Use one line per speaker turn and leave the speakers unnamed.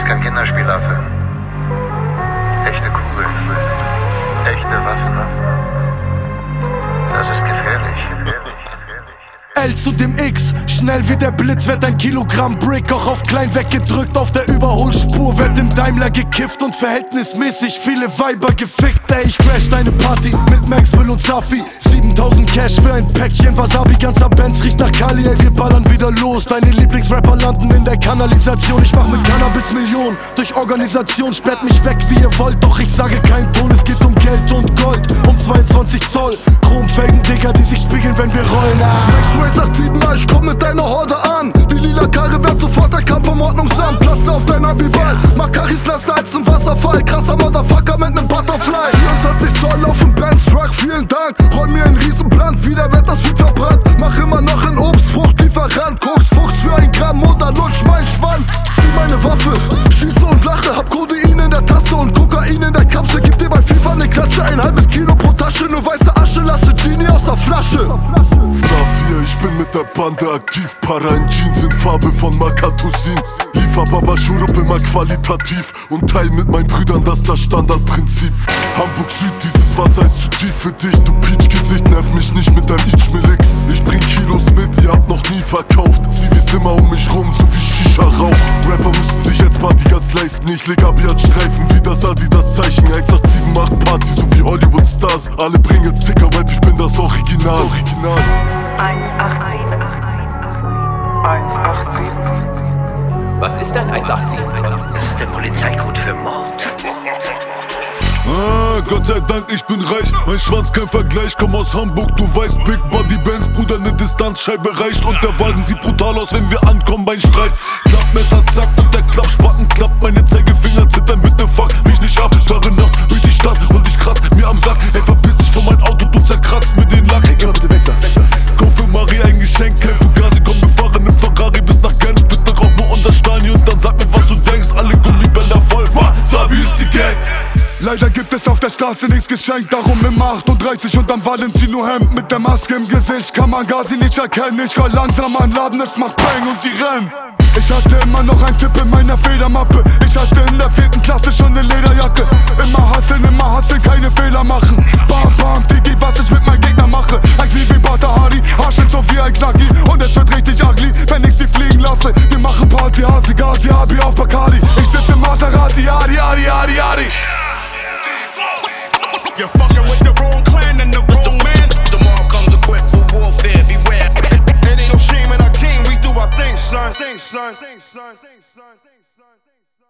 ist kein Kinderspielaffe. Echte Kugeln, echte Waffen. Das ist gefährlich.
L zu dem X, schnell wie der Blitz, werd ein Kilogramm Brick auch auf klein weggedrückt. Auf der Überholspur werd im Daimler gekifft und verhältnismäßig viele Weiber gefickt. Ey, ich crash deine Party mit Maxwell und Safi. 7000 Cash für ein Päckchen Wasabi, ganzer Benz riecht nach Kali. Ey, wir ballern wieder los, deine Lieblingsrapper landen in der Kanalisation. Ich mach mit Cannabis Millionen, durch Organisation sperrt mich weg wie ihr wollt. Doch ich sage kein Ton, es geht um Geld und Gold, um 22 Zoll Chromfelgen, Digga, die sich spiegeln, wenn wir rollen.
Sagt 7-mal, ich komm mit deiner Horde an. Die lila Karre wird sofort der Kampf vom Ordnungsamt. Platze auf dein Abiball, Makachis nasser als ein Wasserfall. Krasser Motherfucker mit nem Butterfly. 24 Zoll auf dem Benz-Truck, vielen Dank. Roll mir einen Riesenplan, wieder wird das Hut verbrannt. Mach immer noch einen Obstfruchtlieferant. Koksfuchs für 1 Gramm oder lutsch mein Schwanz. Zieh meine Waffe, schieße und lache. Hab Codein in der Tasse und Kokain in der Kapsel. Gib dir bei FIFA ne Klatsche, 1,5 Kilo pro Tasche. Nur weiße Asche, lasse Genie aus der Flasche.
Safia, ich bin mit der Bande aktiv. Para in Jeans in Farbe von Makatusin. Liefer Baba Schurup immer qualitativ und teil mit meinen Brüdern das Standardprinzip. Hamburg Süd, dieses Wasser ist zu tief für dich. Du Peach-Gesicht, nerv mich nicht mit deinem Itchmillig. Ich bring Kilos mit, ihr habt noch nie verkauft. Zivis immer um mich rum, so wie Shisha-Rauch. Rapper müssen sich jetzt Bodyguards leisten. Ich leg Abiat-Streifen wie das Adidas-Zeichen. 1878 macht Party, so wie Hollywood-Stars. Alle bringen Sticker-Rap, ich bin das Original.
187.
187.
Was ist ein 187?
Das ist der Polizeicode für Mord.
Gott sei Dank, ich bin reich. Mein Schwanz kein Vergleich, komm aus Hamburg, du weißt. Big Body Benz, Bruder, ne Distanzscheibe reicht. Und der Wagen sieht brutal aus, wenn wir ankommen beim Streit. Klappmesser, zack, und der Klappspaten klappt. Meine Zeigefinger zittern, bitte fuck mich nicht ab. Fahre nachts durch die Stadt und ich kratz mir am Sack. Ey, verpiss dich von mein Auto, du zerkratzt mir den Lack.
Geh mal bitte weg da.
Kauf für Marie ein Geschenk, kein Fugazi, komm, wir fahren im Ferrari bis nach Genf. Bitte rauch nur unser Stani und dann sag mir, was du denkst. Alle Gummibänder voll, Wasabi ist die Gang.
Leider gibt es auf der Straße nichts geschenkt, darum im 38 und am Valentino-Hemd mit der Maske im Gesicht kann man gar sie nicht erkennen. Ich roll langsam an Laden, es macht Bang und sie rennen. Ich hatte immer noch einen Tipp in meiner Federmappe. Ich hatte in der 4. Klasse schon ne Lederjacke. Immer hasseln, keine Fehler machen. Bam, bam, Digi, was ich mit meinem Gegner mache. Ein Knie wie Batahari, Arschel so wie ein Knacki. Und es wird richtig ugly, wenn ich sie fliegen lasse. Wir machen Party, Hasi, Gazi, Abi auf Bacardi. Ich sitze im Maserati, Adi, Adi, Adi, Adi.
You're fucking with the wrong clan and the wrong man. Tomorrow comes equipped for warfare, beware.
It ain't no shame in our king, we do our thing, son.